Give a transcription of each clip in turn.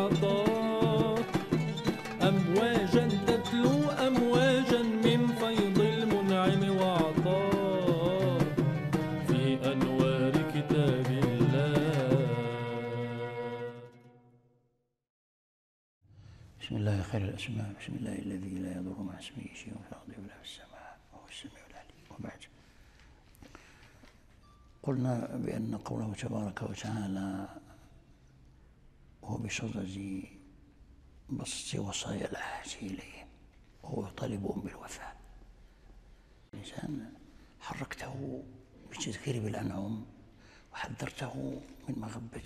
وعطاء، أمواجا تتلو أمواجا من فيض المنعم وعطاء في أنوار كتاب الله. بسم الله خير الأسماء، بسم الله الذي لا يضر مع اسمه شيء في الأرض ولا في السماء وهو السميع العليم. وبعد، قلنا بأن قوله تبارك وتعالى هو بصدد بسط وصايا الحاج إليهم وهو يطالبهم بالوفاء. الإنسان حركته بالتذكير بالأنعم وحذرته من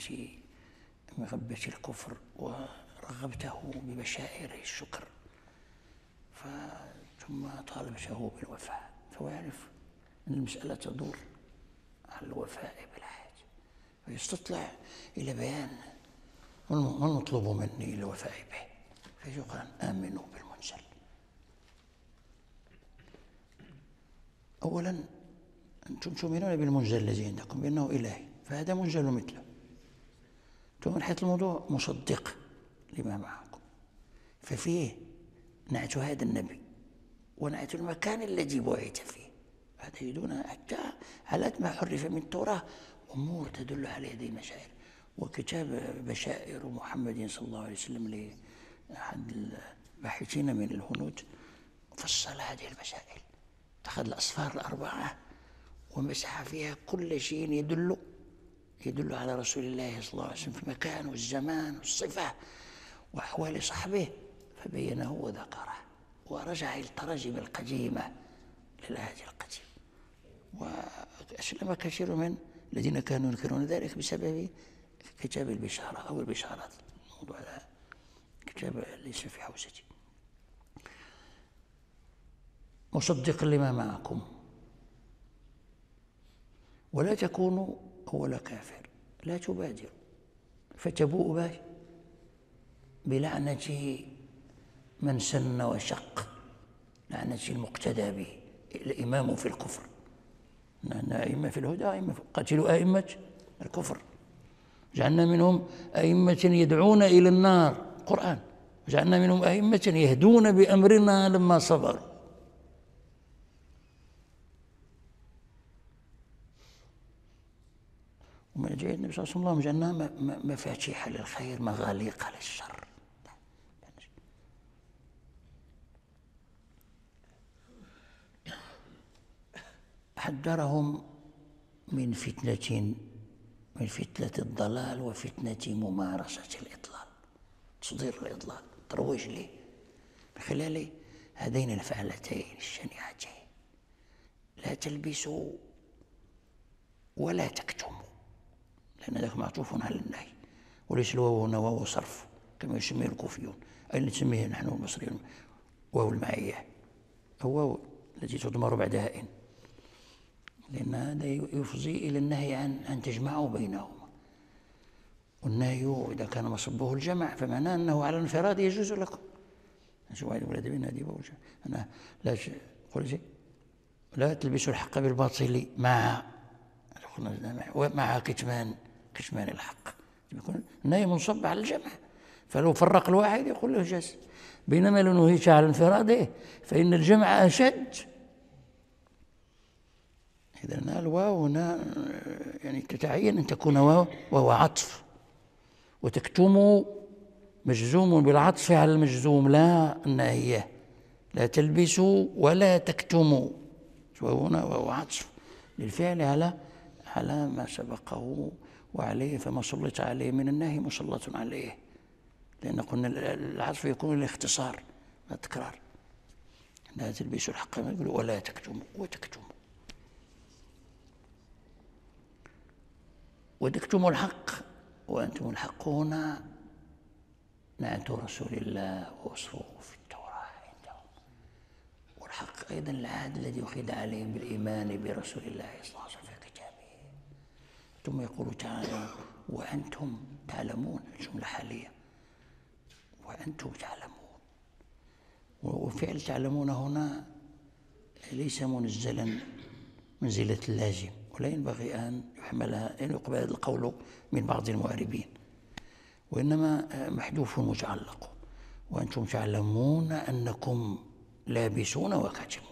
مغبة الكفر ورغبته ببشائر الشكر، ثم طالبته بالوفاء، فهو يعرف أن المسألة تدور على الوفاء بالحاج، فيستطلع إلى بيان ما المطلوب مني الوفاء به، فيقال آمنوا بالمنزل. أولا أنتم تؤمنون بالمنزل الذي عندكم بأنه إلهي، فهذا منزل مثله. ثم من حيث الموضوع مصدق لما معكم، ففيه نعت هذا النبي ونعت المكان الذي بعث فيه، هذا يدون حتى على ما حرف من التوراة أمور تدل على هذه المشاعر. وكتاب بشائر محمد صلى الله عليه وسلم لأحد الباحثين من الهنود فصل هذه المسائل، أخذ الأصفار الأربعة ومسح فيها كل شيء يدل على رسول الله صلى الله عليه وسلم في المكان والزمان والصفة وأحوال صحبه، فبينه وذكره ورجع إلى التراجم القديمة للعهد القديم. وأسلم كثير من الذين كانوا ينكرون ذلك بسبب كتاب البشارة أو البشارات، موضوع كتاب ليس في حوزتي. مصدقا لما معكم ولا تكونوا أول كافر، لا تبادروا فتبوء بلعنة من سن وشق، لعنة المقتدى به، الإمام في الكفر. أئمة في الهدى، أئمة قاتلوا أئمة الكفر، جعلنا منهم أئمة يدعون إلى النار، قرآن، وجعلنا منهم أئمة يهدون بأمرنا لما صبروا. ومن جاء النبي صلى الله عليه وسلم جعلنا مفاتيح للخير مغاليق للشر. حذرهم من فتنة الضلال وفتنة ممارسة الإضلال، تصدير الإضلال، ترويج له من خلال هذين الفعلتين الشنيعتين: لا تلبسوا ولا تكتموا، لأن ذاك معطوف على النهي، وليس الواو هنا واو صرف كما يسميه الكوفيون، أي نسميه نحن المصريون واو المعية، أو واو التي تضمر بعدها إن، لأن هذا يفضي إلى النهي عن تجمعوا بينهما. والنهي إذا كان مصبه الجمع فمعناه أنه على الانفراد يجوز لكم. شو واحد ولد بين هذه وجه أنا لا تلبسوا الحق بالباطل مع كتمان الحق، يكون النهي منصب على الجمع، فلو فرق الواحد يقول له جاز، بينما لو نهيت على انفراده فإن الجمع أشد. إذا الواو هنا يعني تتعين أن تكون واو عطف، وتكتم مجزوم بالعطف على المجزوم لا الناهية، لا تلبسوا ولا تكتموا، هنا واو عطف للفعل على ما سبقه وعليه، فما سلط عليه من النهي مسلط عليه، لأن قلنا العطف يكون الاختصار لا التكرار. لا تلبسوا الحق ولا تكتموا وتكتموا الحق وأنتم الحق. هنا نعت رسول الله ووصفه في التوراة عندهم، والحق أيضا العهد الذي أخذ عليهم بالإيمان برسول الله صلى الله عليه وسلم في كتابه. ثم يقول تعالى: وأنتم تعلمون، الجملة حالية، وأنتم تعلمون. وفعل تعلمون هنا ليس منزلا منزلة اللازم، ولا ينبغي أن يحملها، أن يقبل القول من بعض المعربين، وإنما محذوف متعلق، وأنتم تعلمون أنكم لابسون وكاتمون.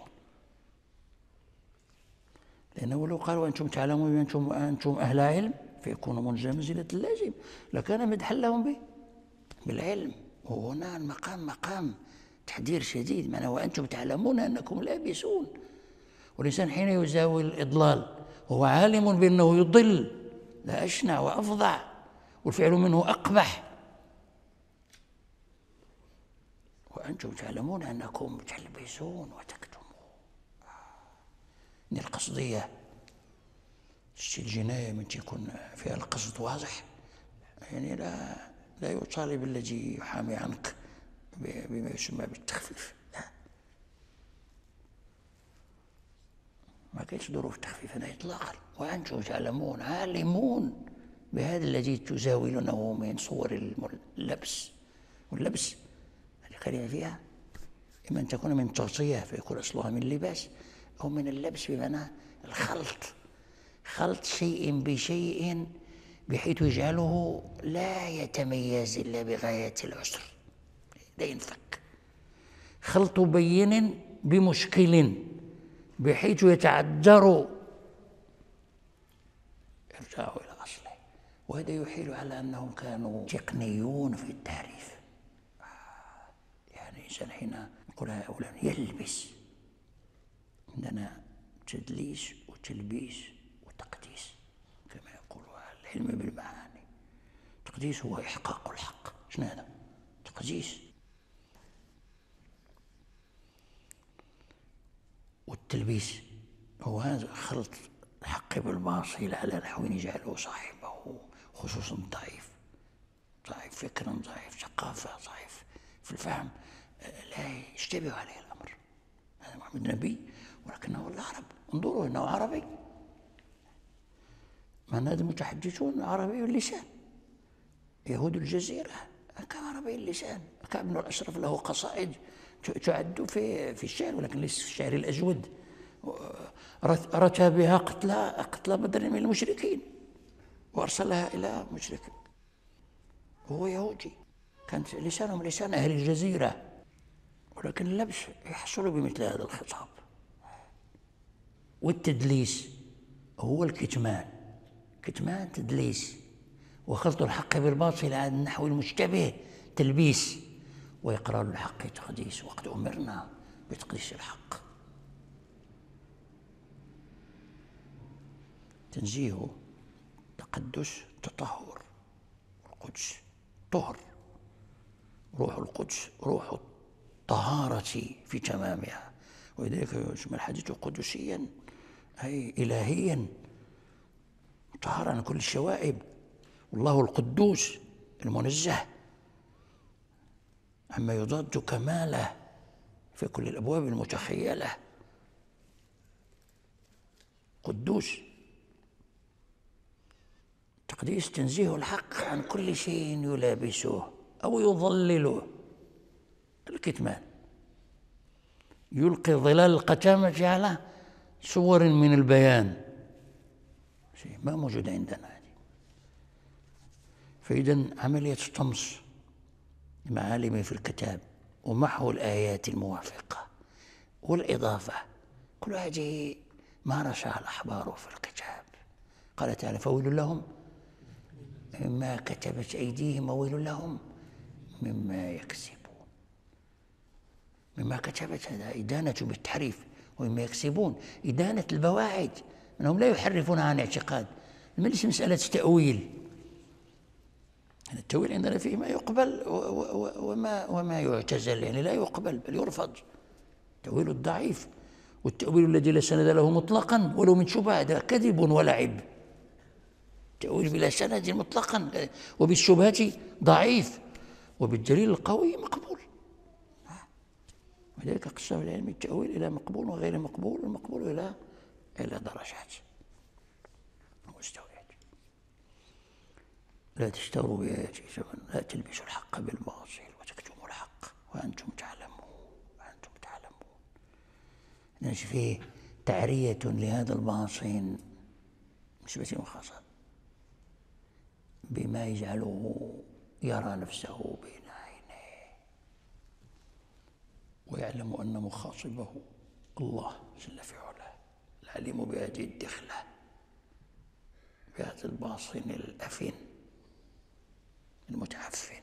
لأنه لو قالوا أنتم تعلمون أنتم أهل علم فيكون منزلة اللازم، لكان مدحا لهم به بالعلم. وهنا المقام مقام تحذير شديد، معناه وأنتم تعلمون أنكم لابسون. والإنسان حين يزاوي الإضلال وهو عالم بأنه يضل، لا أشنع وأفظع، والفعل منه أقبح. وأنتم تعلمون أنكم تلبسون وتكتمون. إن القصدية الجناية من تكون فيها القصد واضح، يعني لا يطالب الذي يحامي عنك بما يسمى بالتخفيف، لا، ما كاينش ظروف التخفيف هنا إطلاقا. وأنتم تعلمون عالمون بهذا الذي تزاولونه من صور اللبس. واللبس هذه كلمة فيها إما أن تكون من تغطية فيكون أصلها من لباس، أو من اللبس بمعنى الخلط، خلط شيء بشيء بحيث يجعله لا يتميز إلا بغاية العسر، لا ينفك. خلط بين بمشكل بحيث يتعذر ارجعوا إلى أصله. وهذا يحيل على أنهم كانوا تقنيون في التعريف. يعني الإنسان حين نقول هؤلاء يلبس، عندنا تدليس وتلبيس وتقديس كما يقول العلم بالمعاني. التقديس هو إحقاق الحق. شنو هذا؟ تقديس. والتلبيس هو هذا خلط الحق بالباطل على نحو يجعله صاحبه خصوصا ضعيف فكرا، ضعيف ثقافة، ضعيف في الفهم، لا يشتبه عليه الأمر. هذا محمد نبي ولكنه العرب، انظروا انه عربي، من هذا المتحدثون عربي اللسان. يهود الجزيرة كعربي اللسان. كعب بن الأشرف له قصائد تعد في الشعر، ولكن ليس في الشعر الأجود. رتى بها قتلى بدر من المشركين وأرسلها إلى مشرك، وهو يهودي. كانت لسانهم لسان أهل الجزيرة، ولكن اللبس يحصل بمثل هذا الخطاب. والتدليس هو الكتمان، كتمان تدليس، وخلط الحق بالباطل على النحو المشتبه تلبيس، وإقرار الحق تقديس. وقد أمرنا بتقديس الحق. تنزيه، تقدس، تطهر. القدس طهر، روح القدس روح الطهارة في تمامها، ولذلك يسمى الحديث قدسيا أي إلهيا، طهر عن كل الشوائب. والله القدوس المنزه عما يضاد كماله في كل الأبواب المتخيلة. قدوس. تقديس تنزيه الحق عن كل شيء يلابسه أو يضلله. الكتمان يلقي ظلال القتامة على صور من البيان، شيء ما موجود عندنا هذه. فإذا عملية الطمس المعالم في الكتاب ومحو الآيات الموافقة والإضافة، كل هذه مارسها الأحبار في الكتاب. قال تعالى: فويل لهم مما كتبت أيديهم وويل لهم مما يكسبون. مما كتبت هذا إدانة بالتحريف، ومما يكسبون إدانة البواعد، أنهم لا يحرفون عن اعتقاد. ليس مسألة تأويل. التأويل عندنا فيه ما يقبل وما يعتزل، يعني لا يقبل بل يرفض. التأويل الضعيف والتأويل الذي لا سند له مطلقا ولو من شبهة هذا كذب ولعب. التأويل بلا سند مطلقا وبالشبهة ضعيف، وبالدليل القوي مقبول. ولذلك قسم العلم التأويل إلى مقبول وغير مقبول، والمقبول إلى درجات ومستويات. لا تشتروا بآياتي ثمنا، لا تلبسوا الحق بالباطل وتكتموا الحق وأنتم تعلمون. فيه تعرية لهذا الباطن نسبة وخاصة بما يجعله يرى نفسه بين عينيه ويعلم أن مخاطبه الله جل في علاه العليم بهذه الدخلة، بهذا الباطن الأفن المتعفن.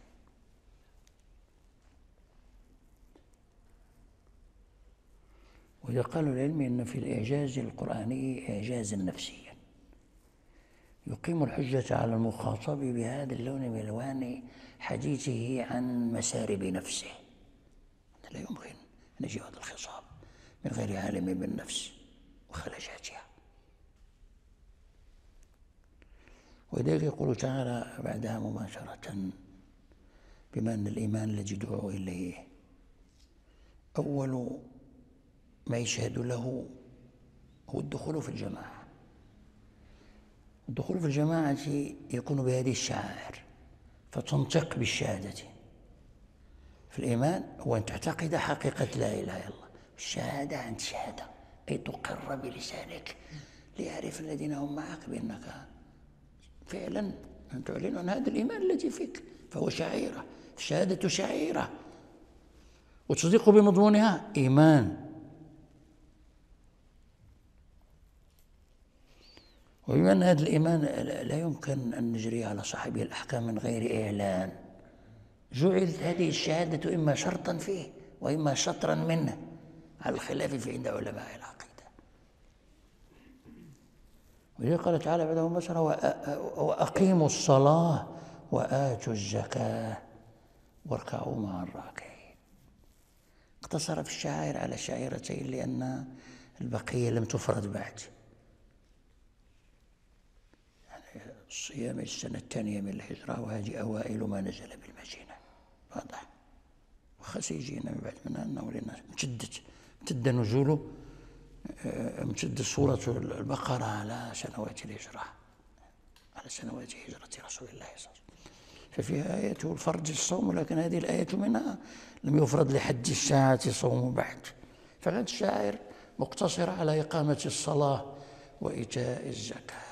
وإذا قالوا العلم إن في الإعجاز القرآني إعجازا نفسيا يقيم الحجة على المخاطب بهذا اللون من ألوان حديثه عن مسارب نفسه. لا يمكن أن يجي هذا الخطاب من غير عالم بالنفس وخلجاتها. ولذلك يقول تعالى بعدها مباشرة بما أن الإيمان الذي دعوا إليه أول ما يشهد له هو الدخول في الجماعة. الدخول في الجماعة يكون بهذه الشعائر فتنطق بالشهادة. في الإيمان هو أن تعتقد حقيقة لا إله إلا الله. الشهادة أن تشهد أي تقر بلسانك ليعرف الذين هم معك بأنك فعلا أن تعلن عن هذا الإيمان الذي فيك، فهو شعيرة. الشهادة شعيرة وتصدق بمضمونها إيمان. وبما أن هذا الإيمان لا يمكن أن نجري على صاحبه الأحكام من غير إعلان، جعلت هذه الشهادة إما شرطا فيه وإما شطرا منه على الخلاف في عند علماء العقيدة. ولذلك قال تعالى بعده مثلا وأقيموا الصلاة وآتوا الزكاة واركعوا مع الراكعين. اقتصر في الشعائر على شعيرتين لأن البقية لم تفرد بعد. الصيام السنة الثانية من الهجرة وهذه أوائل ما نزل بالمدينة، واضح. وخاص يجينا من بعد منها أنه لنا امتد نزوله، امتد سورة البقرة على سنوات الهجرة، على سنوات هجرة رسول الله صلى الله عليه وسلم. ففيها آية الفرض الصوم، ولكن هذه الآية منها لم يفرض لحد الساعة صوم بعد. فهذه الشعائر مقتصرة على إقامة الصلاة وإيتاء الزكاة.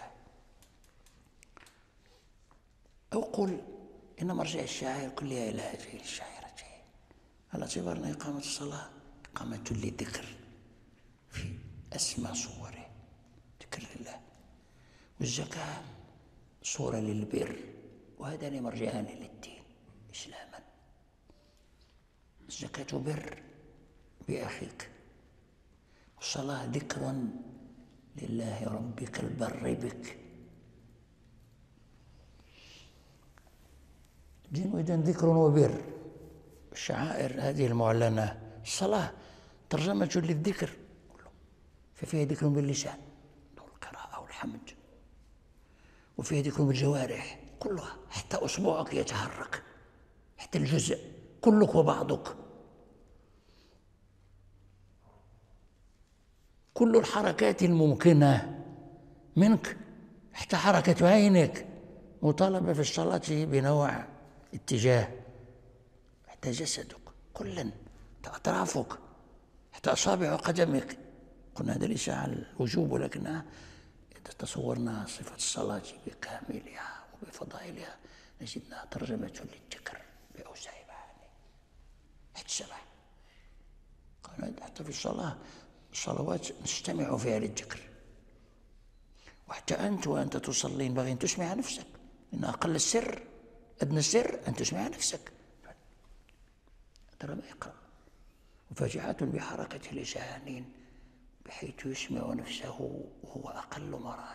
أو قل إن مرجع الشعائر كلها إلى هذه الشعيرتين، على اعتبار أن إقامة الصلاة إقامة للذكر في أسمى صوره، ذكر لله، والزكاة صورة للبر، وهذان مرجعان للدين إسلاما. الزكاة بر بأخيك، والصلاة ذكر لله ربك البر بك. دين إذن ذكر وبر. الشعائر هذه المعلنة، الصلاة ترجمة للذكر، ففيها ذكر باللسان والقراءة والحمد، وفيها ذكر بالجوارح كلها، حتى أصبعك يتحرك، حتى الجزء كلك وبعضك، كل الحركات الممكنة منك، حتى حركة عينك مطالبة في الصلاة بنوع اتجاه، حتى جسدك كلا، حتى أطرافك، حتى أصابع قدمك. قلنا هذا ليس على الوجوب، ولكنها إذا تصورنا صفة الصلاة بكاملها وبفضائلها نجدها ترجمة للذكر بأوسع معاني، حتى السمع. قالوا حتى في الصلاة، الصلوات نستمع فيها للذكر، وحتى أنت وأنت تصلي ينبغي أن تسمع نفسك، إن أقل السر أدنى السر أن تسمع نفسك. ترى ما يقرأ وفاجعة بحركة لسان بحيث يسمع نفسه وهو أقل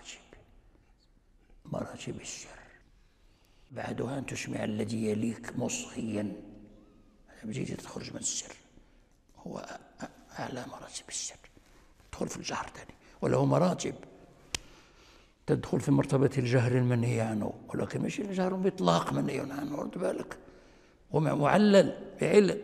مراتب السر. بعدها أن تسمع الذي يليك مصغيا، هذا بجيد تخرج من السر، هو أعلى مراتب السر. تدخل في الجهر ثاني، وله مراتب، تدخل في مرتبة الجهر المنهي عنه، ولكن مش الجهر بإطلاق منهي عنه، رد بالك، ومعلل بعلم.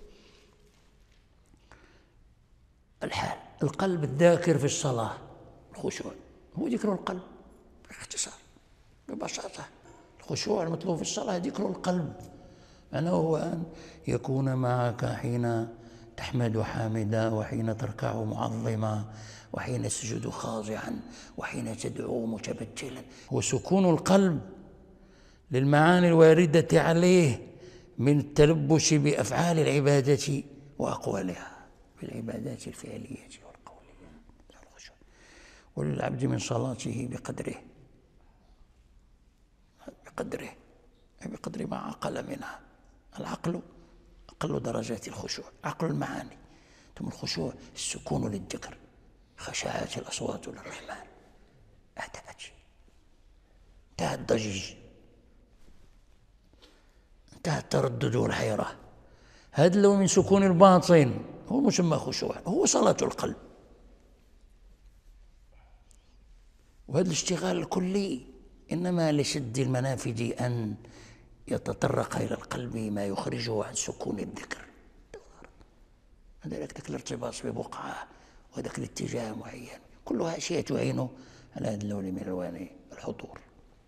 الحال، القلب الذاكر في الصلاة، الخشوع هو ذكر القلب باختصار ببساطة. الخشوع المطلوب في الصلاة ذكر القلب، معناه هو أن يكون معك حين تحمد حامدا، وحين تركع معظما، وحين تسجد خاضعا، وحين تدعو متبتلا. وسكون القلب للمعاني الواردة عليه من التلبس بأفعال العبادة وأقوالها، بالعبادات الفعلية والقولية. وللعبد من صلاته بقدر ما عقل منها. العقل أقل درجات الخشوع، عقل المعاني. ثم الخشوع السكون للذكر، خشعت الأصوات للرحمن، اهدأت، انتهى الضجيج، انتهى التردد والحيرة. هذا لو من سكون الباطن هو مسمى خشوع، هو صلاة القلب. وهذا الاشتغال الكلي إنما لسد المنافذ أن يتطرق إلى القلب ما يخرجه عن سكون الذكر. ذلك الارتباط ببقعة وذاك الاتجاه معين، كلها أشياء تعين على هذا اللون من ألوان الحضور.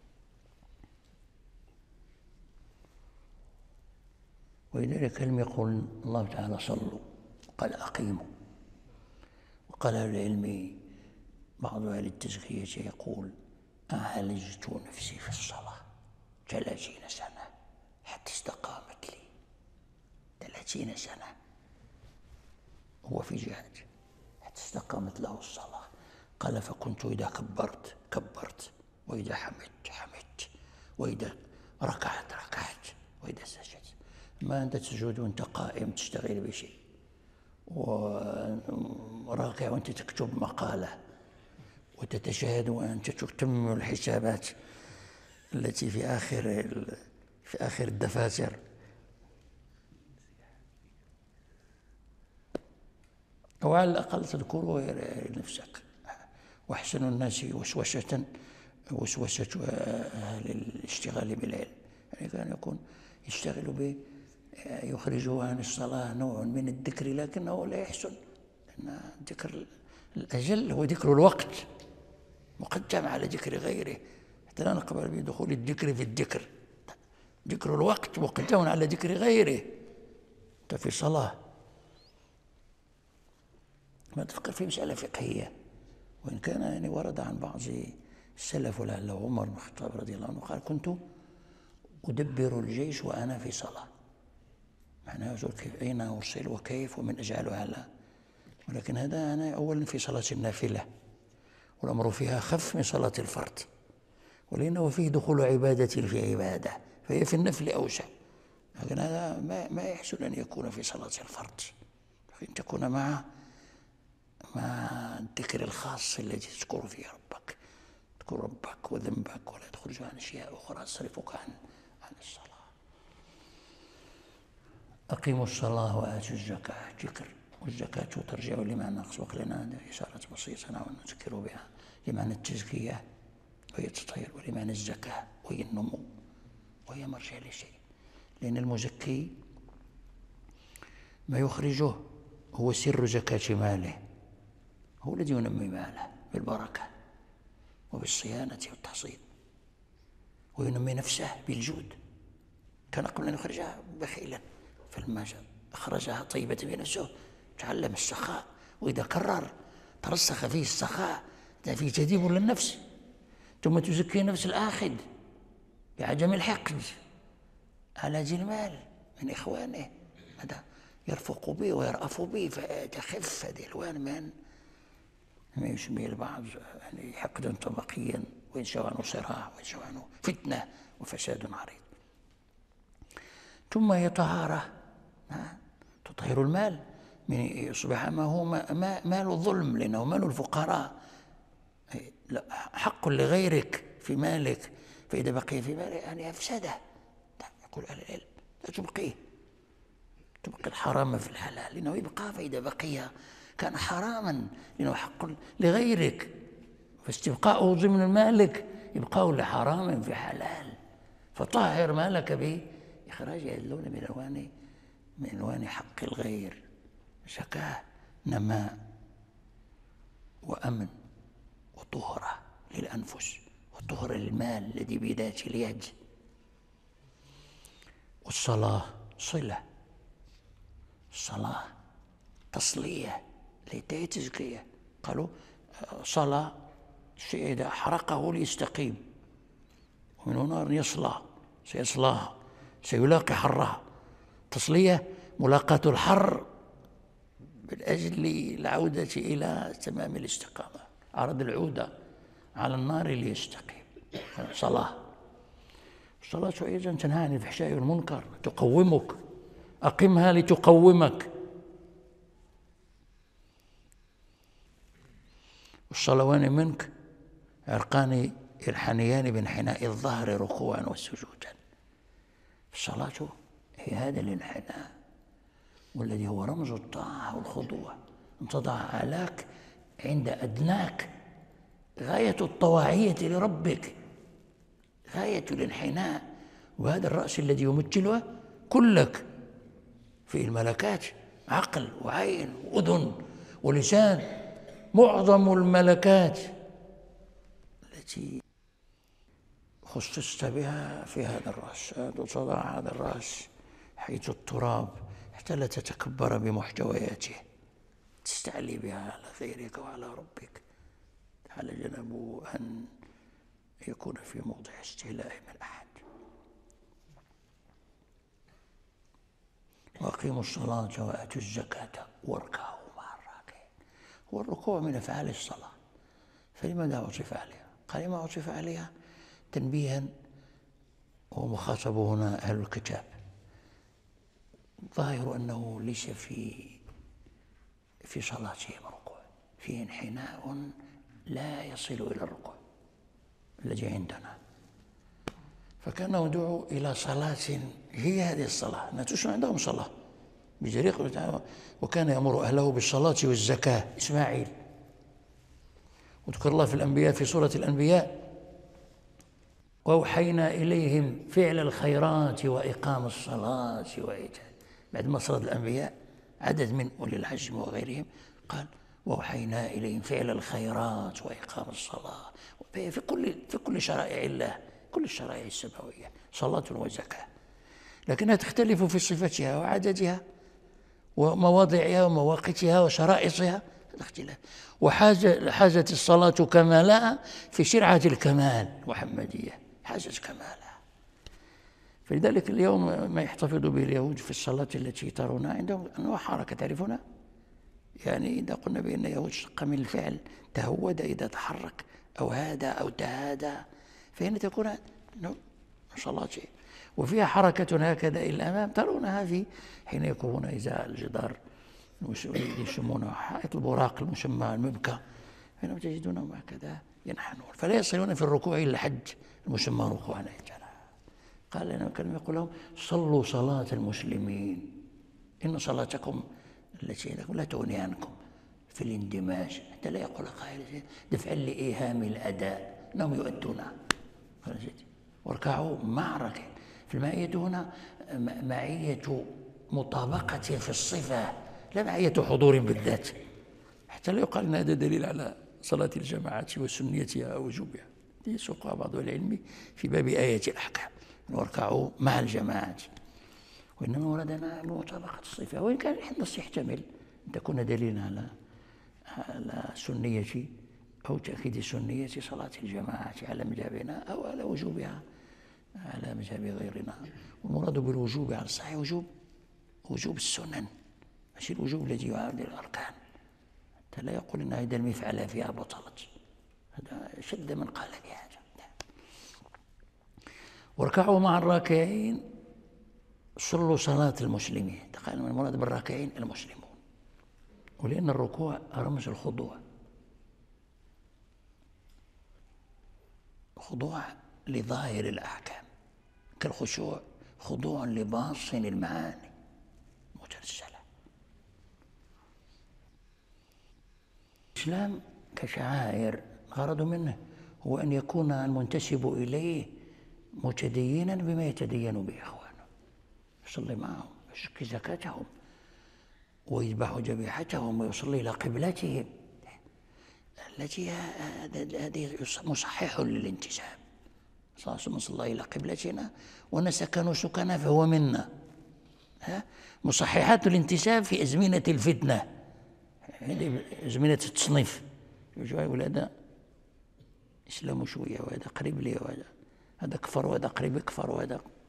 ولذلك لم يقل الله تعالى صلوا، قال أقيموا. وقال أهل العلم بعض أهل التزكية يقول أعالجت نفسي في الصلاة 30 سنة حتى استقامت لي. 30 سنة هو في جهاد حتى استقامت له الصلاة. قال فكنت إذا كبرت، وإذا حمدت، وإذا ركعت، وإذا سجدت. ما أنت تسجد وأنت قائم تشتغل بشيء، وراكع وأنت تكتب مقالة، وتتشاهد وأنت تتمم الحسابات التي في آخر الدفاتر. أو على الأقل تذكره لنفسك. وأحسن الناس وسوسة أهل الاشتغال بالعلم، يعني كان يكون يشتغل يخرجه عن الصلاة نوع من الذكر، لكنه لا يحسن، لأن الذكر الأجل هو ذكر الوقت، مقدم على ذكر غيره، حتى لا نقبل بدخول الذكر في الذكر. ذكر الوقت مقدم على ذكر غيره. أنت في صلاة، ما تفكر في مسألة فقهية، وإن كان يعني ورد عن بعض السلف ولعله عمر بن الخطاب رضي الله عنه قال كنت أدبر الجيش وأنا في صلاة. معناه كيف أين أرسل وكيف ومن أجعله على. ولكن هذا أنا أولا في صلاة النافلة، والأمر فيها خف من صلاة الفرض، ولأنه فيه دخول عبادة في عبادة، فهي في النفل أوسع. لكن هذا ما يحسن أن يكون في صلاة الفرض، أن تكون مع الذكر الخاص الذي تذكر فيه ربك، تذكر ربك وذنبك، ولا تخرج عن أشياء أخرى تصرفك عن الصلاة. أقيموا الصلاة وآتوا الزكاة، ذكر. والزكاة ترجع لمعنى أسبق لنا إشارة بسيطة نحن نذكر بها، لمعنى التزكية وهي التطهير، ولمعنى الزكاة وهي النمو، وهي مرجع لشيء. لأن المزكي ما يخرجه هو سر زكاة ماله، هو الذي ينمي ماله بالبركة وبالصيانة والتحصين، وينمي نفسه بالجود. كان قبل أن يخرجها بخيلا، فلما أخرجها طيبة بنفسه تعلم السخاء، وإذا كرر ترسخ فيه السخاء، فيه تديب للنفس. ثم تزكي نفس الآخذ بعدم الحقد على ذي المال من إخوانه، هذا يرفق به ويرأف به، فتخف هذه الألوان من ما يسميه البعض يعني حقدا طبقيا، وينشأ عنه صراع، وينشأ عنه فتنة وفساد عريض. ثم هي طهارة، تطهر المال من يصبح ما هو مال الظلم، لأنه مال الفقراء. حق لغيرك في مالك، فإذا بقي في مالك يعني أفسده. يقول أهل العلم لا تبقي الحرام في الحلال، لأنه يبقى، فإذا بقي كان حراما، لأنه حق لغيرك، فاستبقاؤه ضمن مالك يبقى لحرام في حلال. فطهر مالك بإخراج اللون من ألوان حق الغير. زكاة نماء وأمن وطهرة للأنفس، وطهرة للمال الذي بذات اليد. والصلاة صلة، الصلاة تصلية ليتها تزكية. قالوا صلاة الشيء إذا حرقه ليستقيم، ومن هنا يصلى سيصلاها، سيلاقي حرها. تصلية ملاقاة الحر من أجل العودة إلى تمام الاستقامة، عرض العودة على النار ليستقيم. صلاة. الصلاة أيضا تنهى عن الفحشاء والمنكر، تقومك، أقمها لتقومك. الصلوان منك عرقان ينحنيان بانحناء الظهر ركوعا وسجودا. الصلاة هي هذا الانحناء، والذي هو رمز الطاعة والخضوع، أن تضع أعلاك عند أدناك، غاية الطواعية لربك، غاية الانحناء. وهذا الرأس الذي يمثله كلك فيه الملكات، عقل وعين وأذن ولسان، معظم الملكات التي خصصت بها في هذا الرأس. تضع هذا الرأس حيث التراب حتى لا تتكبر بمحتوياته، تستعلي بها على غيرك وعلى ربك. على جنبه أن يكون في موضع استهلاء من أحد. وأقيموا الصلاة وآتوا الزكاة واركعوا مع الراكعين. والركوع من أفعال الصلاة، فلماذا عطف عليها؟ قال ما عطف عليها تنبيها، ومخاطب هنا أهل الكتاب. ظاهر أنه ليس في صلاتهم ركوع، فيه انحناء لا يصل إلى الركوع الذي عندنا. فكانوا يدعوا إلى صلاة هي هذه الصلاة. الناس عندهم صلاة بجريق، وكان يأمر أهله بالصلاة والزكاة. إسماعيل، وذكر الله في الأنبياء في سورة الأنبياء: وأوحينا إليهم فعل الخيرات وإقام الصلاة وإيتاء. بعد ما صلى الأنبياء عدد من أولي العزم وغيرهم قال: وأوحينا إليهم فعل الخيرات وإقام الصلاة. في كل شرائع الله، كل الشرائع السماوية صلاة وزكاة، لكنها تختلف في صفتها وعددها ومواضعها ومواقيتها وشرائطها الاختلاف. وحاجت الصلاة كمالها في شرعة الكمال محمدية، حاجت كمالها. فلذلك اليوم ما يحتفظ به اليهود في الصلاة التي ترونها عندهم أنواع حركة، تعرفونها؟ يعني إذا قلنا بأن يهود اشتق من الفعل تهود، إذا تحرك أو هذا أو تهادى، فهنا تكون صلاة. وفيها حركة هكذا إلى الأمام ترونها في حين يكون إزاء الجدار يسمونه حائط البراق المسمى المبكى، فإنهم تجدونهم هكذا ينحنون، فلا يصلون في الركوع إلا حد المسمى ركوعا. قال لنا كلمة يقول لهم: صلوا صلاة المسلمين، إن صلاتكم التي لكم لا تغني عنكم في الاندماج، حتى لا يقول قائل دفعا لإيهام الأداء أنهم يؤدونها. واركعوا مع الراكعين. في المعية هنا معية مطابقة في الصفة، لا معية حضور بالذات، حتى لا يقال أن هذا دليل على صلاة الجماعة وسنيتها ووجوبها. يسوقها بعض العلم في باب آية الأحكام: واركعوا مع الجماعة. وإنما وردنا مطابقة الصفة، وإن كان النص يحتمل أن تكون دليلا على سنية أو تأكيد سنية صلاة الجماعة على مذهبنا، أو على وجوبها على مذهب غيرنا. والمراد بالوجوب على الصحيح وجوب السنن، مش الوجوب الذي يعارض الأركان، حتى لا يقول أن هذا المفعل فيها بطلت. هذا شد من قال بهذا. واركعوا مع الراكعين، صلوا صلاة المسلمين. تقال المراد بالراكعين المسلمون، ولأن الركوع رمز الخضوع، خضوع لظاهر الأحكام، كالخشوع خضوع لباطن المعاني مترسلة. الإسلام كشعائر غرض منه هو أن يكون المنتسب إليه متدينا بما يتدين به إخوانه، يصلي معهم، يزكي زكاتهم، ويذبح ذبيحتهم، ويصلي إلى قبلتهم التي هذه مصحح للانتساب. صلى الله عليه وسلم إلى قبلتنا ونسك نسكنا فهو منا. مصححات الانتساب في أزمنة الفتنة، أزمنة التصنيف، يقول هذا إسلام شوية، وهذا قريب لي، وهذا كفر، وهذا قريب يكفر، وهذا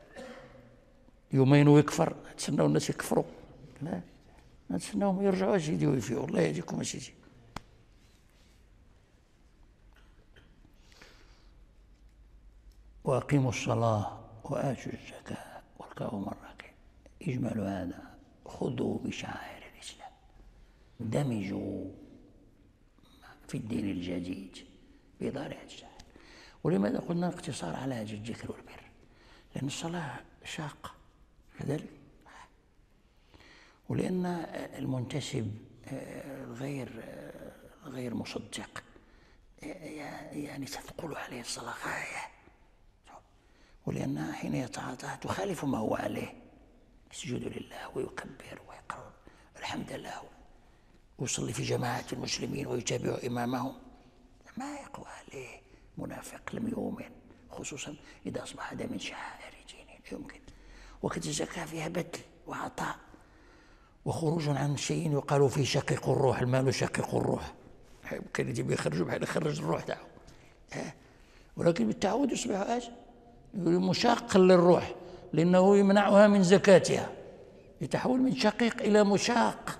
يومين ويكفر، تسناو الناس يكفروا؟ لا، نتسناهم يرجعوا أسيدي ويفيقوا. الله يهديكم أسيدي. وأقيموا الصلاة وآتوا الزكاة واركعوا مع الراكعين. اجمل هذا، خذوا بشعائر الإسلام، دمجوا في الدين الجديد بإدارة الشعائر. ولماذا قلنا الاقتصار على هذا الذكر والبر؟ لأن الصلاة شاقة كذلك، ولأن المنتسب غير مصدق يعني تثقل عليه الصلاة غاية، ولأنها حين يتعاطاها تخالف ما هو عليه، يسجد لله ويكبر ويقرأ الحمد لله ويصلي في جماعة المسلمين ويتابع إمامهم، ما يقوى عليه منافق لم يؤمن، خصوصا إذا أصبح هذا من شعائر دينه لا يمكن. وقت الزكاة فيها بذل وعطاء وخروج عن شيء يقال فيه شقيق الروح، المال يشقق الروح، كان يجي بيخرجوا بحال يخرج الروح تاعو، ولكن بالتعود يصبح ايش؟ مشاق للروح، لأنه يمنعها من زكاتها، يتحول من شقيق إلى مشاق.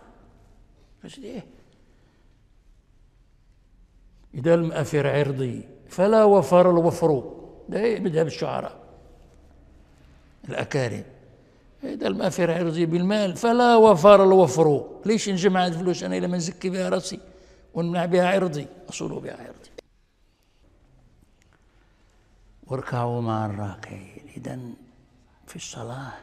إذا لم أفر عرضي فلا وفر الوفر، ده مذهب الشعراء الأكارم. إذا لم أفر عرضي بالمال فلا وفر الوفر. ليش نجمع الفلوس أنا لما نزكي بها راسي ونمنع بها عرضي، أصول بها عرضي؟ واركعوا مع الراكعين. إذن في الصلاة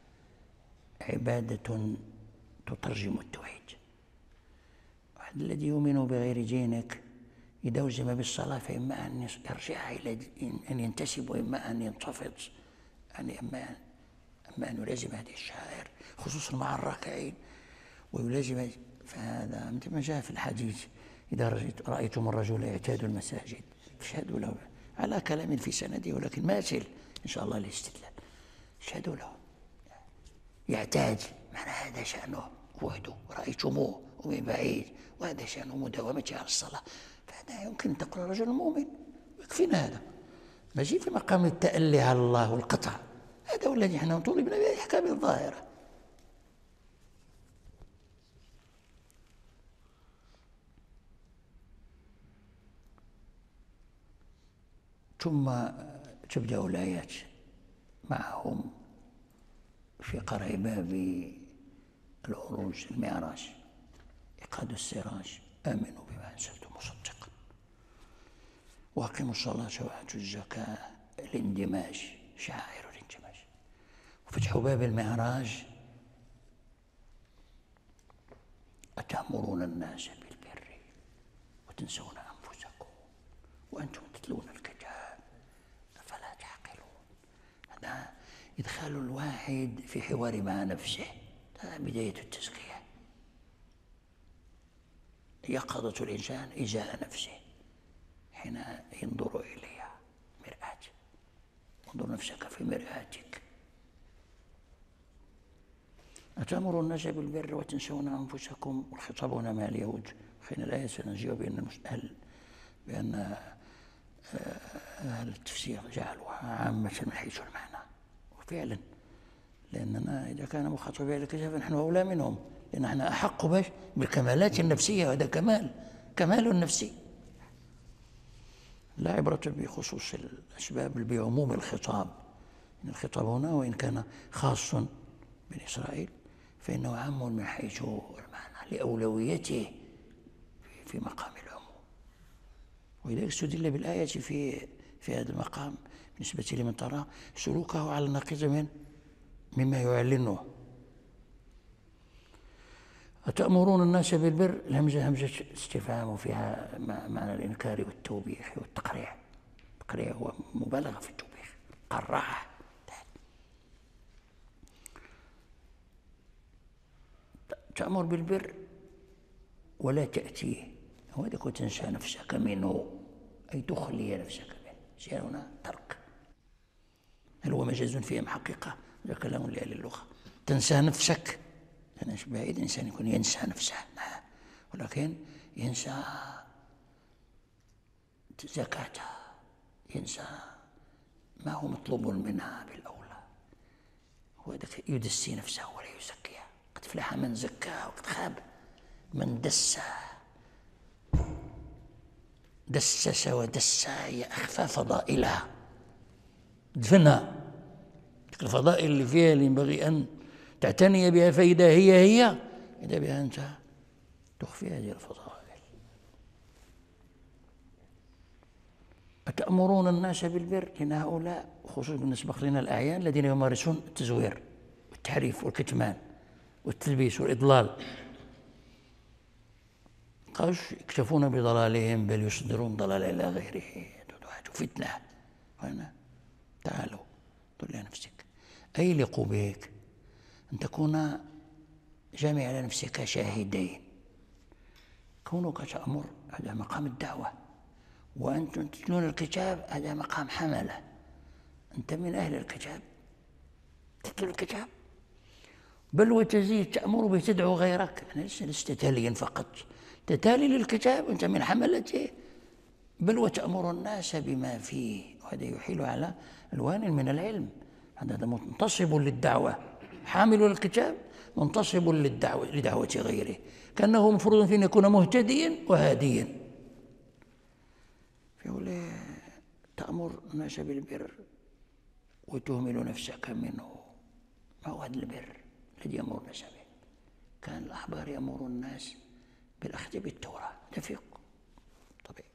عبادة تترجم التوحيد. واحد الذي يؤمن بغير دينك إذا ألزم بالصلاة فإما أن يرجع إلى أن ينتسب، وإما أن ينتفض، يعني أما أن يلازم هذه الشعائر خصوصا مع الراكعين ويلازم. فهذا مثل ما جاء في الحديث: إذا رأيتم الرجل يعتاد المساجد فاشهدوا له، على كلام في سنده ولكن ماثل إن شاء الله الاستدلال. اشهدوا له، يعتاد، معنى هذا شأنه وحده، رأيتموه ومن بعيد، وهذا شأنه مداومة على الصلاة. فهذا يمكن أن تقول رجل مؤمن، يكفينا هذا، ماشي في مقام التألي على الله والقطع. هذا هو الذي نحن طولبنا به الأحكام الظاهرة. ثم تبدأ الآيات معهم في قرع باب العروج، المعراج، إيقاد السراج، آمنوا بما أنزلت مصدقا، وأقيموا الصلاة وآتوا الزكاة، الاندماج، شعائر الاندماج. وفتح باب المعراج: أتأمرون الناس بالبر وتنسون أنفسكم وأنتم تتلون الكتاب أفلا تعقلون. هذا إدخال الواحد في حوار مع نفسه، هذا بداية التزكية. يقظة الإنسان إزاء نفسه حين ينظر إليها مرآة. انظر نفسك في مرآتك. أتأمرون الناس بالبر وتنسون أنفسكم. والخطاب هنا مع اليهود. حين الآية سنجيب بأن أهل التفسير جعلوها عامة من حيث المعنى، وفعلا لأننا إذا كان مخاطب بالكتاب فنحن أولى منهم، لأن احنا أحق بالكمالات النفسية، وهذا كمال نفسي. لا عبرة بخصوص الأسباب بل بعموم الخطاب. إن الخطاب هنا وإن كان خاص بني إسرائيل فإنه عام من حيث المعنى لأولويته في مقام العموم. ولذلك استدل بالآية في هذا المقام بالنسبة لمن ترى سلوكه على النقيض مما يعلنه. أتأمرون الناس بالبر، الهمزة همزة استفهام وفيها معنى الإنكار والتوبيخ والتقريع. التقريع هو مبالغة في التوبيخ، قرعه. تأمر بالبر ولا تأتيه، هو ذاك تنسى نفسك منه، أي تخلي نفسك منه. شيء هنا ترك. هل هو مجاز فيه أم حقيقة؟ هذا كلام لأهل اللغة. تنسى نفسك، أنا بعيد إنسان يكون ينسى نفسه، ولكن ينسى زكاته، ينسى ما هو مطلوب منها بالأولى. هو هذاك يدسي نفسه ولا يزكيها. قد فلح من زكاها وقد خاب من دسس ودسى هي أخفى فضائلها، دفنها. الفضائل اللي فيها اللي ينبغي أن تعتني بها، فإذا هي إذا بها أنت تخفي هذه الفضائل. أتأمرون الناس بالبر؟ لأن هؤلاء خصوصا بالنسبة لنا الأعيان الذين يمارسون التزوير والتحريف والكتمان والتلبيس والإضلال، قالوش يكتفون بضلالهم بل يصدرون ضلال إلى غيره. فتنة هنا. تعالوا قل لنفسك أيلق بك أن تكون جامع لنفسك شاهدين. كونك تأمر هذا مقام الدعوة، وأنتم تتلون الكتاب هذا مقام حملة. أنت من أهل الكتاب تتلو الكتاب، بل وتزيد تأمر به تدعو غيرك. لست تاليا فقط، تتالي للكتاب أنت من حملته، بل وتأمر الناس بما فيه. وهذا يحيل على ألوان من العلم. هذا منتصب للدعوة، حامل الكتاب منتصب لدعوة غيره، كأنه مفروض في أن يكون مهتديا وهاديا. فيقول تأمر الناس بالبر وتهمل نفسك منه. ما هو هذا البر الذي يأمر الناس به؟ كان الأحبار يأمر الناس بالأخذ بالتوراة، تفيق طبيعي،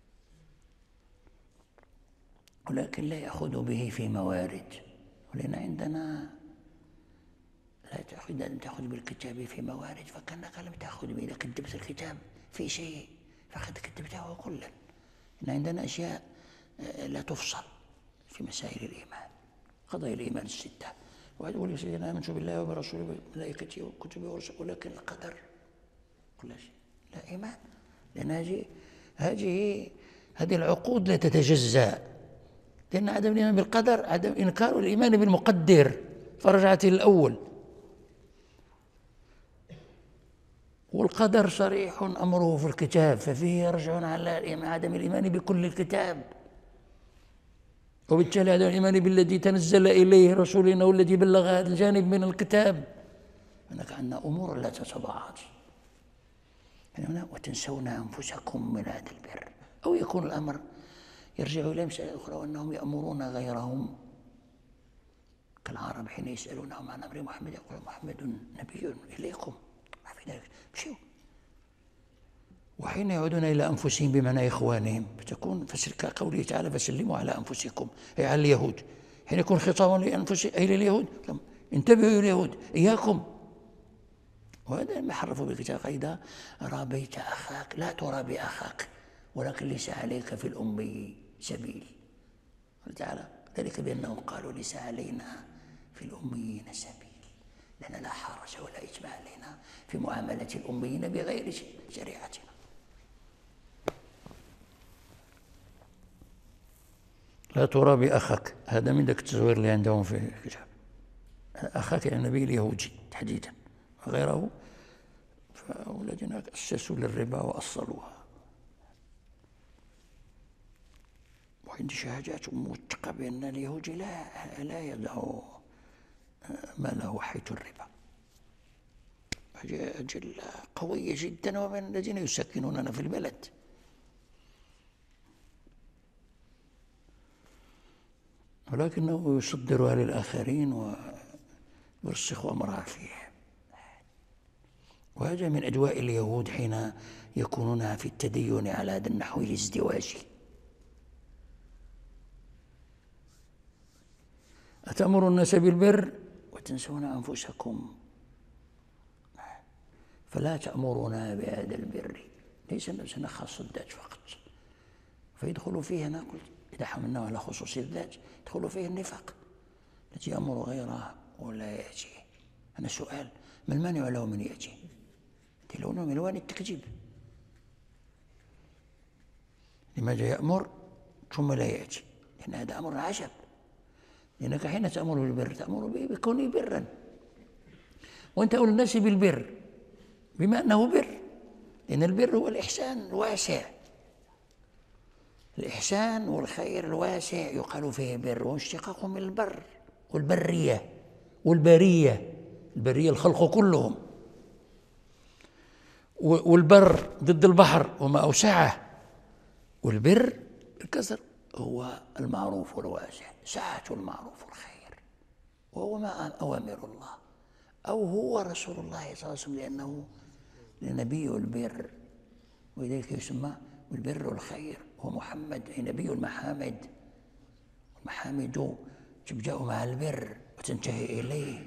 ولكن لا يأخذ به في موارد. ولأن عندنا لا تأخذ بالكتاب في موارد، فكأنك لم تأخذ به. إذا كذبت الكتاب في شيء فقد كذبته كلا. إن عندنا أشياء لا تفصل في مسائل الإيمان، قضايا الإيمان الستة. واحد يقول يا سيدنا آمنت بالله وبرسوله وملائكته وكتبه ورسله، ولكن القدر كل شيء لا إيمان. لأن هذه العقود لا تتجزأ. لأن عدم الإيمان بالقدر عدم إنكار الإيمان بالمقدر، فرجعت الأول. والقدر صريح أمره في الكتاب، ففيه يرجعون على عدم الإيمان بكل الكتاب، وبالتالي عدم الإيمان بالذي تنزل إليه رسولنا والذي بلغ هذا الجانب من الكتاب. هناك عندنا أمور لا تتباعد. وتنسون أنفسكم من هذا البر. أو يكون الأمر يرجع إلى مسألة أخرى، وأنهم يأمرون غيرهم كالعرب حين يسألونهم عن أمر محمد يقول محمد نبي إليكم، ما في ذلك، مشوا. وحين يعودون إلى أنفسهم بمعنى إخوانهم، فتكون كقوله تعالى فسلموا على أنفسكم، أي على اليهود. حين يكون خطابا لأنفسهم أي لليهود، انتبهوا يا اليهود إياكم. وهذا ما حرفوا بالكتاب. إذا رابيت أخاك لا ترابي أخاك، ولكن ليس عليك في الأمي سبيل. قال تعالى ذلك بأنهم قالوا ليس علينا في الأميين سبيل، لأن لا حرج ولا إجماع علينا في معاملة الأميين بغير شريعتنا. لا ترابي أخاك، هذا من ذاك التزوير اللي عندهم في الكتاب. أخاك يعني النبي اليهودي تحديدا، وغيره فالذين أسسوا للربا وأصلوها. وعندي شهادات موثقة بأن اليهودي لا يدع ماله حيث الربا. أجل قوية جدا، ومن الذين يسكنوننا في البلد. ولكنه يصدرها للآخرين ويرسخ أمرها فيهم. وهذا من أدواء اليهود حين يكونون في التدين على هذا النحو الازدواجي. أتأمرون الناس بالبر وتنسون أنفسكم، فلا تأمرنا بهذا البر. ليس خاص الذات فقط، فيدخل فيه، أنا قلت إذا حملناه على خصوص الذات يدخل فيه النفاق الذي يأمر غيره ولا يأتي. أنا سؤال، ما المانع له من يأتي؟ لونه من ألوان التكذيب. لماذا يأمر ثم لا يأتي؟ لأن هذا أمر عجب. لأنك حين تأمر بالبر تأمر به بكونه برا، وأنت أولى الناس بالبر بما أنه بر، لأن البر هو الإحسان الواسع. الإحسان والخير الواسع يقال فيه بر، واشتقاق من البر والبرية والبرية، البرية الخلق كلهم، والبر ضد البحر وما أوسعه، والبر الكسر هو المعروف والواسع، سعة المعروف والخير، وهو ما أوامر الله، أو هو رسول الله صلى الله عليه وسلم، لأنه نبي البر، ولذلك يسمى بالبر والخير. هو محمد أي نبي المحامد، المحامد تبدأ مع البر وتنتهي إليه.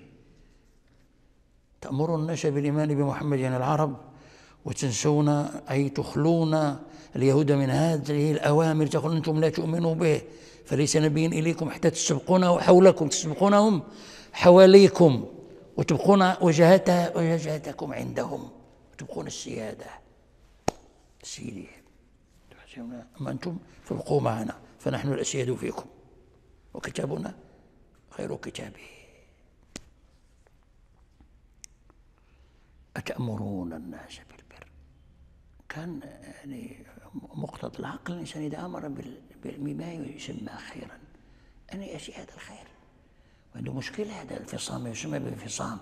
تأمرون الناس بالإيمان بمحمد يعني العرب، وتنسون أي تخلون اليهود من هذه الأوامر، تقول أنتم لا تؤمنوا به فليس نبي إليكم حتى تسبقونه حولكم، تسبقونهم حواليكم، وتبقون وجهتكم عندهم، وتبقون السيادة سيدي. أما أنتم فابقوا معنا فنحن الأسياد فيكم، وكتابنا خير كتابه. أتأمرون الناس بالبر، كان يعني مقتضى العقل الإنسان إذا أمر بما يسمى خيرا أن يأتي هذا الخير، وعنده مشكلة هذا الفصام يسمى بانفصام.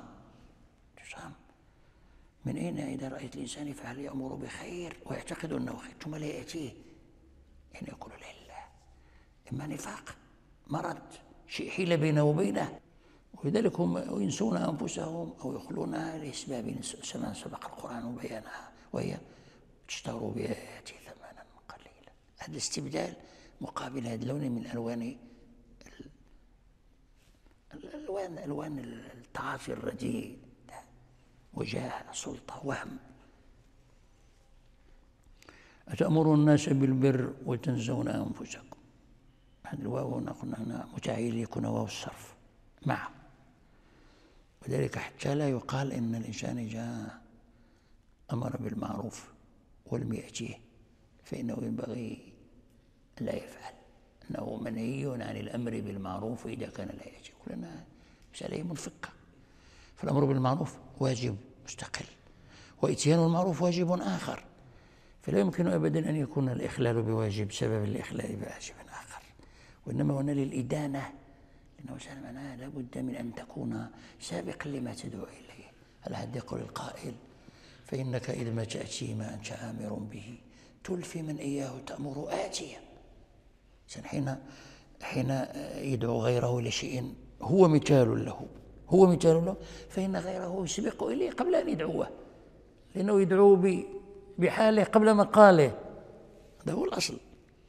من أين إذا رأيت الإنسان يفعل يأمر بخير ويعتقد أنه خير ثم لا يأتيه، يعني يقول لله، إما نفاق، مرض، شيء حيل بينه وبينه، ولذلك هم ينسون أنفسهم أو يخلونها لأسباب سبق القرآن بيانها، وهي تشتروا بآياتي ثمنا قليلا. هذا استبدال مقابل هذا اللون من ألوان التعاطي الرديء، وجاه، سلطة، وهم. أتأمرون الناس بالبر وتنسون أنفسكم. هذا الواو قلنا هنا متعيل يكون واو الصرف مع، وذلك حتى لا يقال إن الإنسان جاء أمر بالمعروف ولم يأتيه فإنه ينبغي لا يفعل، أنه منهي عن الأمر بالمعروف إذا كان لا يأتي. كلنا مسألة منفكة، فالأمر بالمعروف واجب مستقل، وإتيان المعروف واجب آخر، فلا يمكن أبدا أن يكون الإخلال بواجب سبب الإخلال بواجب آخر، وإنما هنا للإدانة، لأنه معناها لا بد من أن تكون سابقا لما تدعو إليه. على حد يقول القائل: فإنك إذ ما تأتي ما أنت آمر به تلفي من إياه تأمر آتيا. حين يدعو غيره لشيء هو مثال له، فإن غيره يسبق إليه قبل أن يدعوه، لأنه يدعوه بحاله قبل مقاله، هذا هو الأصل.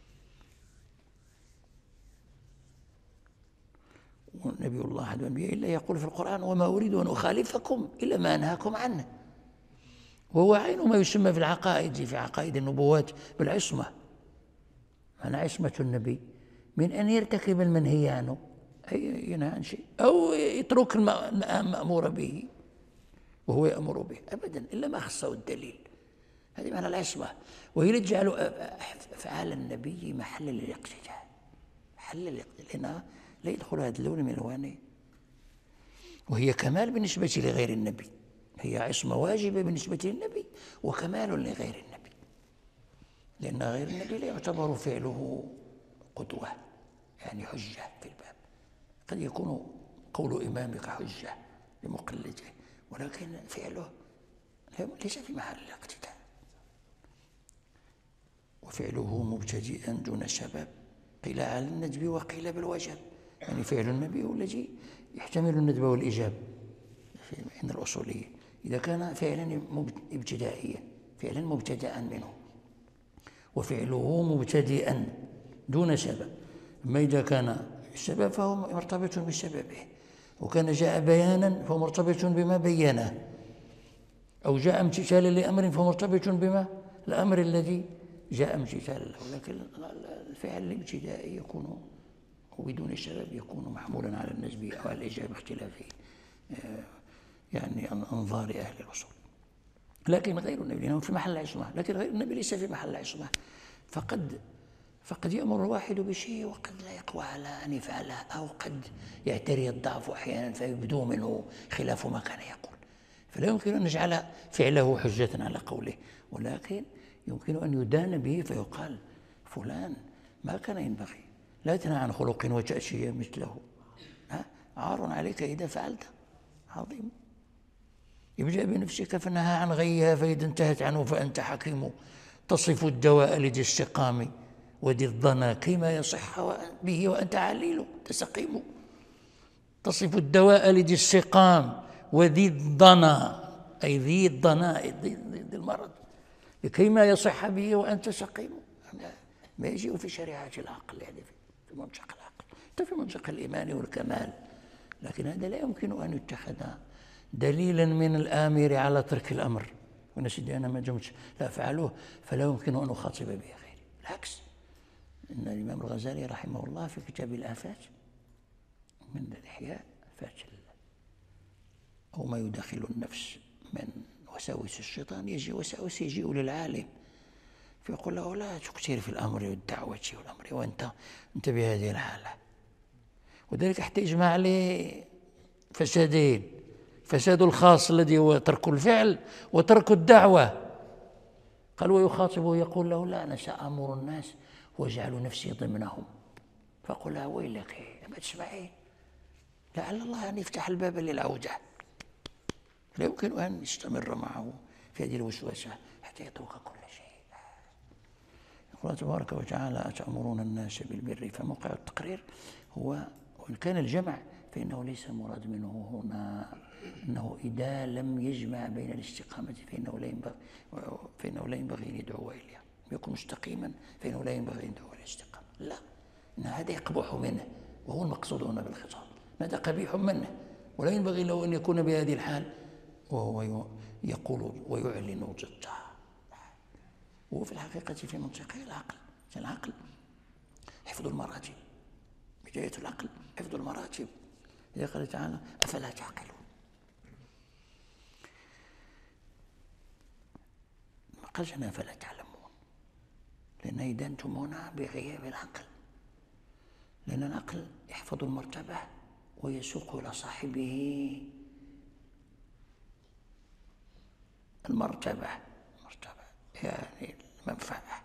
ونبي الله أحد الأنبياء إلا يقول في القرآن: وما أريد أن أخالفكم إلا ما أنهاكم عنه. وهو عين ما يسمى في العقائد، في عقائد النبوات بالعصمة. معنى عصمة النبي من أن يرتكب المنهي عنه، أي ينهى عن شيء، أو يترك المأمور به وهو يأمر به أبدا إلا ما خصه الدليل. هذه معنى العصمة، وهي اللي تجعل أفعال النبي محل الاقتداء، لأنها لا يدخل هذا اللون من ألوانه، وهي كمال بالنسبة لغير النبي. هي عصمة واجبة بالنسبة للنبي وكمال لغير النبي، لأن غير النبي لا يعتبر فعله قدوة، يعني حجة في الباب. قد يكون قول إمامك حجة لمقلده، ولكن فعله ليس في محل الاقتداء، وفعله مبتدئا دون سبب، قيل على الندب وقيل بالوجب. يعني فعل النبي هو الذي يحتمل الندب والإيجاب عند الأصولية، إذا كان فعلا ابتدائيا، فعلا مبتدأ منه، وفعله مبتدئا دون سبب. أما إذا كان السبب فهو مرتبط بسببه، وكان جاء بيانا فهو مرتبط بما بينه، أو جاء امتثالا لأمر فهو مرتبط بما الأمر الذي جاء امتثالا له. لكن الفعل الابتدائي يكون وبدون سبب يكون محمولا على النسب أو على الإيجاب، اختلاف يعني أنظار أهل الأصول. لكن غير النبي لأنه في محل عصمة، لكن غير النبي ليس في محل عصمة، فقد يأمر الواحد بشيء وقد لا يقوى على أن يفعله، أو قد يعتري الضعف أحيانا فيبدو منه خلاف ما كان يقول، فلا يمكن أن نجعل فعله حجة على قوله، ولكن يمكن أن يدان به فيقال: فلان ما كان ينبغي، لا تنهى عن خلق وتأتي مثله، عار عليك إذا فعلت، عظيم. ابدأ بنفسك فنهى عن غيها، فإذا انتهت عنه فأنت حكيم. تصف الدواء لذي السقام وذي الضنا كيما يصح به وأنت عليل تسقيم. تصف الدواء لذي السقام وذي الضنا، أي ذي الضناء، ذي المرض، كيما يصح به وأنت سقيم. ما يجيء في شريعة العقل، يعني في منطق العقل، حتى في منطق الإيمان والكمال. لكن هذا لا يمكن أن يتخذ دليلا من الآمر على ترك الأمر. وانا سيدي أنا ما جمتش لا أفعله فلا يمكن أن أخاطب به غيري. بالعكس، إن الإمام الغزالي رحمه الله في كتاب الآفات من الإحياء آفات أو ما يدخل النفس من وساوس الشيطان، يجي وساوس يجيء للعالم فيقول له لا تكثر في الأمر والدعوة والأمر وأنت بهذه الحالة. وذلك حتى يجمع عليه فسادين: فساد الخاص الذي هو ترك الفعل وترك الدعوة. قال ويخاطبه يقول له لا أنا سأمر الناس واجعل نفسي ضمنهم. فقل له ويلك ما تسمعين، لعل الله أن يفتح الباب للعودة. لا يمكن أن يستمر معه في هذه الوسوسة حتى يترك كل شيء. يقول تبارك وتعالى أتأمرون الناس بالبر. فموقع التقرير هو وإن كان الجمع فإنه ليس مراد منه هنا أنه إذا لم يجمع بين الاستقامة فإنه لا ينبغي أن يدعو إليها. يكون مستقيما فإنه لا ينبغي أن يدعو إلى الاستقامة، لا، إن هذا يقبح منه وهو المقصود هنا بالخطاب. هذا قبيح منه ولا ينبغي له أن يكون بهذه الحال وهو يقول ويعلن ضده. وهو في الحقيقة في منطقه العقل حفظ المراتب، بداية العقل حفظ المراتب. إذا قال تعالى أفلا تعقلون، ما قالش أنا أفلا تعلمون، لأن إذا أنتم هنا بغياب العقل، لأن العقل يحفظ المرتبة ويسوق إلى صاحبه المرتبة يعني المنفعة،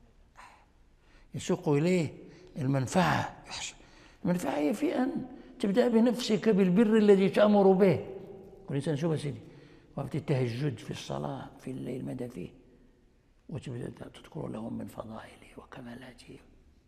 يسوق إليه المنفعة. المنفعة هي في أن تبدأ بنفسك بالبر الذي تأمر به. والإنسان شوف سيدي وقت التهجد في الصلاة في الليل ماذا فيه، وتبدأ تذكر لهم من فضائله وكمالاته،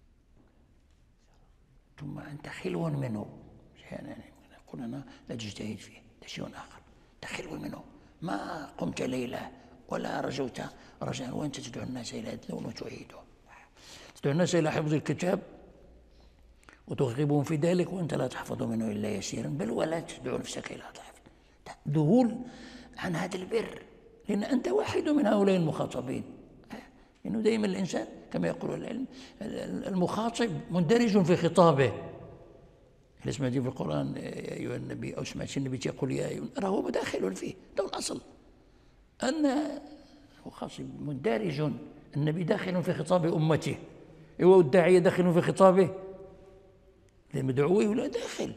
ثم أنت خلو منه. يعني نقول أنا لا تجتهد فيه، ده شيء آخر. أنت خلو منه، ما قمت ليلة ولا رجوت رجاء، وأنت تدعو الناس إلى الدين وتعيده، تدعو الناس إلى حفظ الكتاب وترغبهم في ذلك وأنت لا تحفظ منه إلا يسيرا، بل ولا تدعو نفسك إلى ضعف. ذهول عن هذا البر، لأن أنت واحد من هؤلاء المخاطبين. لأنه دائما الإنسان كما يقول العلم المخاطب مندرج في خطابه. إذا سمعت في القرآن يا أيها النبي أو سمعت النبي يقول يا أيها، راهو مداخل فيه. ده الأصل أن المخاطب مندرج، النبي داخل في خطاب أمته، والداعية داخل في خطابه، المدعوي ولا داخل.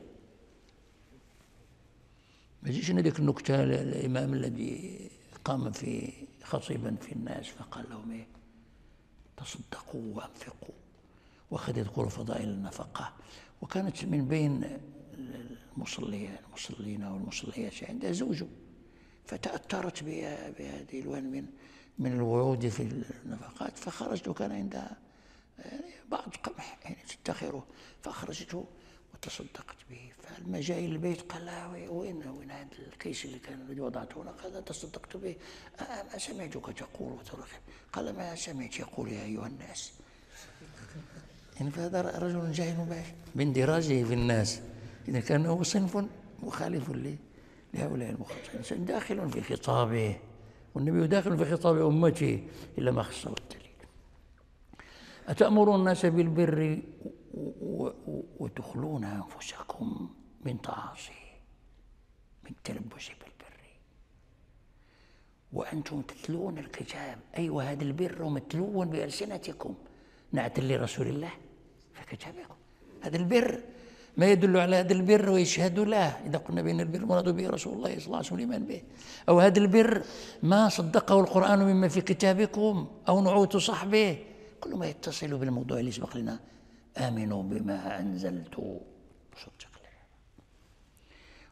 ما يجيش هذيك النكتة الإمام الذي قام في خطيبا في الناس فقال لهم إيه تصدقوا وأنفقوا، وأخذ يذكر فضائل النفقة. وكانت من بين المصلين والمصليات عندها زوجه، فتأثرت بهذه الوان من الوعود في النفقات، فخرجت وكان عندها يعني بعض قمح يعني تدخره، فأخرجته وتصدقت به. فلما جاء إلى البيت قال لها وين هذا الكيس اللي كان الذي وضعته هنا؟ قال تصدقت به. ما سمعتك تقول وترغب. قال ما سمعت يقول يا أيها الناس. يعني فهذا رجل جاهل باشر باندراجه في الناس، إذا كان هو صنف مخالف لهؤلاء المخاطبين، داخل في خطابه، والنبي داخل في خطاب أمته إلا ما خصه الدليل. أتأمرون الناس بالبر وتخلون أنفسكم من تعاصي، من تلبس بالبر، وأنتم تتلون الكتاب. أيوة هذا البر متلو بألسنتكم نعت لرسول الله في كتابكم. هذا البر ما يدل على هذا البر ويشهد له، إذا قلنا بأن البر مراد به رسول الله صلى الله عليه وسلم الإيمان به، أو هذا البر ما صدقه القرآن مما في كتابكم أو نعوت صحبه، كل ما يتصل بالموضوع اللي سبق لنا. آمنوا بما أنزلت مصدق له.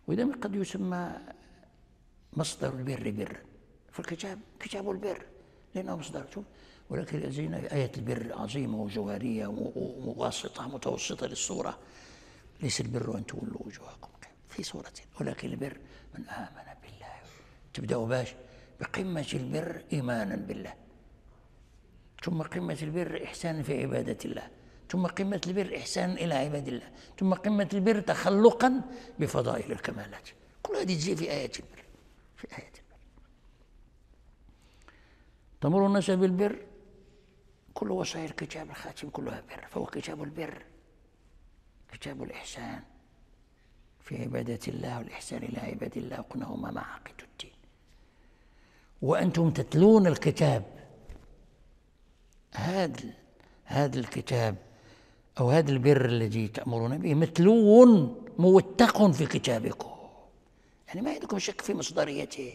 وإذا قد يسمى مصدر البر برا، فالكتاب كتاب البر لأنه مصدر. شوف، ولكن زينا آية البر عظيمة وجوهرية ومواسطة متوسطة للصورة. ليس البر أن تولوا وجوهكم في صورة، ولكن البر من آمن بالله. تبدأ باش بقمة البر إيمانا بالله، ثم قمة البر إحسان في عبادة الله، ثم قمة البر إحسان إلى عباد الله، ثم قمة البر تخلقا بفضائل الكمالات. كل هذه تجي في آية البر. في آية البر تمر الناس بالبر، كل وصايا الكتاب الخاتم كلها بر، فهو كتاب البر، كتاب الإحسان في عبادة الله والإحسان إلى عباد الله، وقلنا هما معاقد الدين. وأنتم تتلون الكتاب، هذا الكتاب أو هذا البر الذي تأمرون به متلو موثق في كتابكم، يعني ما عندكم شك في مصدريته.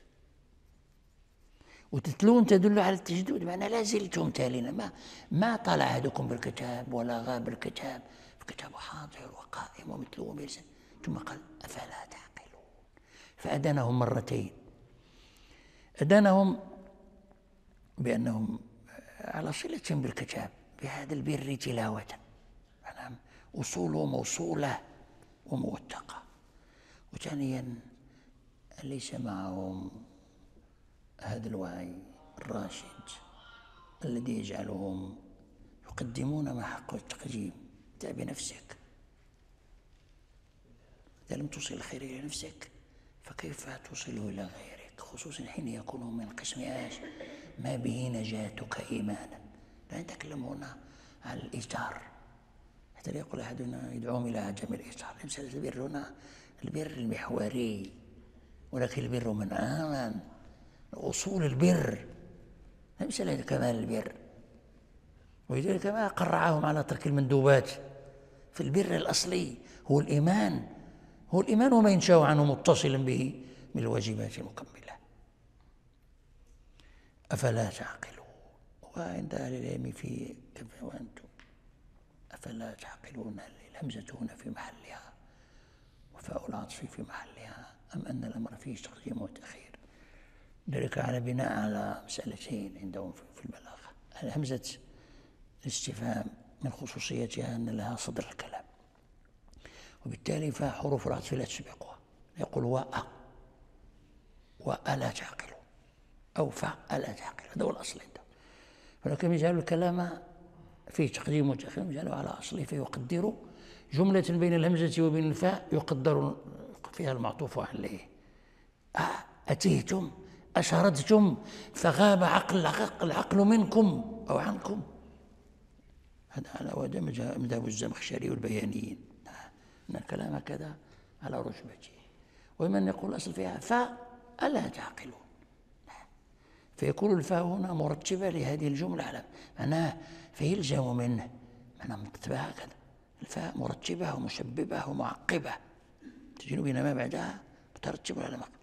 وتتلون تدل على التجديد، معنى لا زلتم تالين، ما طال أحدكم بالكتاب ولا غاب الكتاب، الكتاب حاضر وقائم ومتلو بلسان. ثم قال أفلا تعقلون، فأدانهم مرتين. أدانهم بأنهم على صلة بالكتاب بهذا البر تلاوة، يعني أصوله موصولة وموثقة. وثانيا ليس معهم هذا الوعي الراشد الذي يجعلهم يقدمون ما حق التقديم. ابدأ بنفسك، إذا لم توصل الخير إلى نفسك فكيف توصله إلى غيرك، خصوصا حين يكون من قسم ما به نجاتك إيمانا. لا نتكلم هنا عن الإيثار، حتى لا يقول أحدنا يدعوهم إلى عدم الإيثار. مسألة البر هنا البر المحوري، ولكن البر من آمن، أصول البر، مسألة كمال البر. ولذلك ما قرعهم على ترك المندوبات. في البر الأصلي هو الإيمان، هو الإيمان وما ينشأ عنه متصلا به من الواجبات المكملة. أفلا تعقلون. وعند أهل العلم في كيف وأنتم أفلا تعقلون، الهمزة هنا في محلها وفاء العطف في محلها، أم أن الأمر فيه تقديم وتأخير. ذلك على بناء على مسألتين عندهم في البلاغة. الهمزة الاستفهام من خصوصيتها أن لها صدر الكلام، وبالتالي فحروف العطف لا تسبقها. يقول وألا تعقلون أو فألا تعقلون، هذا هو الأصل عنده. ولكن يجعل الكلام فيه تقديم وتأخير، يجعله على أصله، فيقدر جملة بين الهمزة وبين الفاء يقدر فيها المعطوف عليه. أتيتم أشردتم فغاب العقل منكم أو عنكم. هذا مذهب الزمخشري والبيانيين، أن الكلام هكذا على رتبته. ومن يقول الأصل فيها فألا تعقلون، فيكون الفاء هنا مرتبة لهذه الجملة على معناه، فيلزم منه معناه مكتبة هكذا، الفاء مرتبة ومشببة ومعقبة تجين بين ما بعدها مترتب على ما.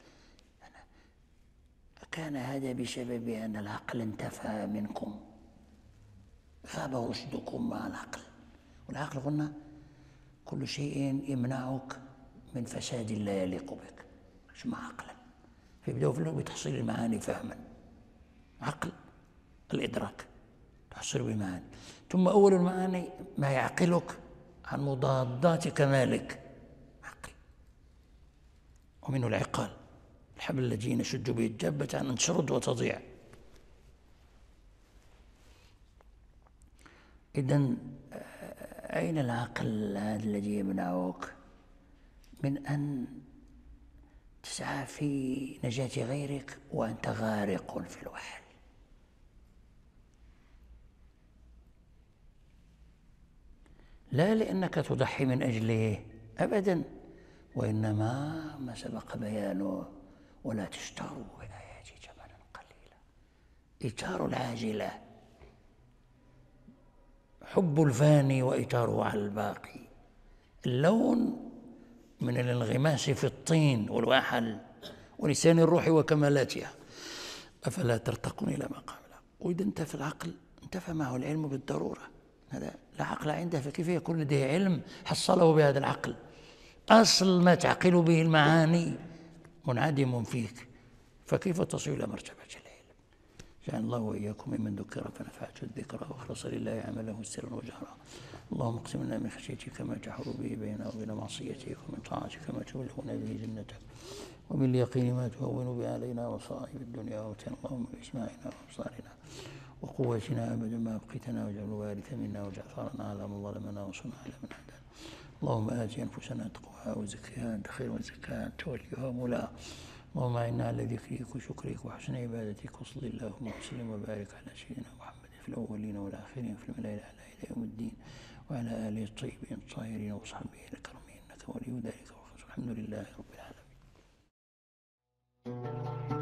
كان هذا بسبب أن العقل انتفى منكم، غاب رشدكم مع العقل. والعقل قلنا كل شيء يمنعك من فساد لا يليق بك، اسمه عقلا. فيبدأوا في بتحصيل المعاني فهما، عقل الإدراك تحصل بمعاني، ثم أول المعاني ما يعقلك عن مضادات كمالك، عقل. ومنه العقال، الحبل الذي نشد به الدابة عن أن تشرد وتضيع. إذن أين العقل هذا الذي يمنعك من أن تسعى في نجاة غيرك وأنت غارق في الوحل؟ لا لأنك تضحي من أجله أبدا، وإنما ما سبق بيانه ولا تشتروا بآياتي ثمنا قليلا. إيثار العاجلة، حب الفاني وإيثاره على الباقي، اللون من الانغماس في الطين والوحل ولسان الروح وكمالاتها. أفلا ترتقون إلى مقام العقل. وإذا انتفى العقل انتفى معه العلم بالضرورة. هذا لا عقل عنده، فكيف يكون لديه علم حصله بهذا العقل؟ أصل ما تعقل به المعاني منعدم فيك، فكيف تصل إلى مرتبة العلم؟ جعل الله وإياكم ممن ذكر فنفعته الذكرى وأخلص لله عمله سرا وجهرا. اللهم اقسم لنا من خشيتك ما تحول به بيننا وبين معصيتك، ومن طاعتك ما تبلغنا به جنتك، ومن اليقين ما تهون به علينا مصائب الدنيا، ومتعنا اللهم بأسماعنا وأبصارنا وقوتنا أبدا ما أبقيتنا، واجعل الوارث منا واجعل ثارنا على من ظلمنا وانصرنا على من عادانا. اللهم آت أنفسنا تقواها وزكها أنت خير من زكاها أنت وليها ومولاها. اللهم أعنا على ذكرك وشكرك وحسن عبادتك، وصل اللهم وسلم وبارك على سيدنا محمد في الأولين والآخرين في الملائكة الأعلى إلى يوم الدين، وعلى آله الطيبين الطاهرين وصحبه الكرمين، إنك ولي ذلك والحمد لله رب العالمين.